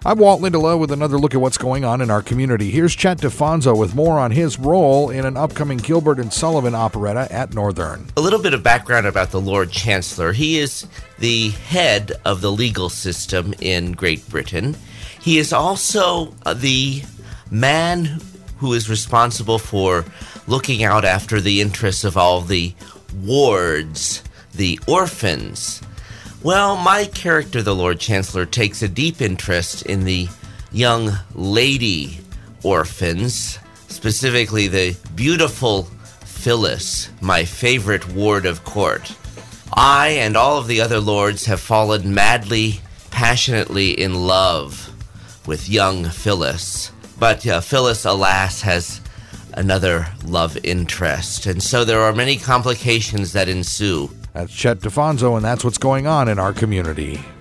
I'm Walt Lindelof with another look at what's going on in our community. Here's Chet DeFonso with more on his role in an upcoming Gilbert and Sullivan operetta at Northern. A little bit of background about the Lord Chancellor. He is the head of the legal system in Great Britain. He is also the man who is responsible for looking out after the interests of all the wards, the orphans. Well, my character, the Lord Chancellor, takes a deep interest in the young lady orphans, specifically the beautiful Phyllis, my favorite ward of court. I and all of the other lords have fallen madly, passionately in love with young Phyllis. But Phyllis, alas, has another love interest, and so there are many complications that ensue. That's Chet DeFonso, and that's what's going on in our community.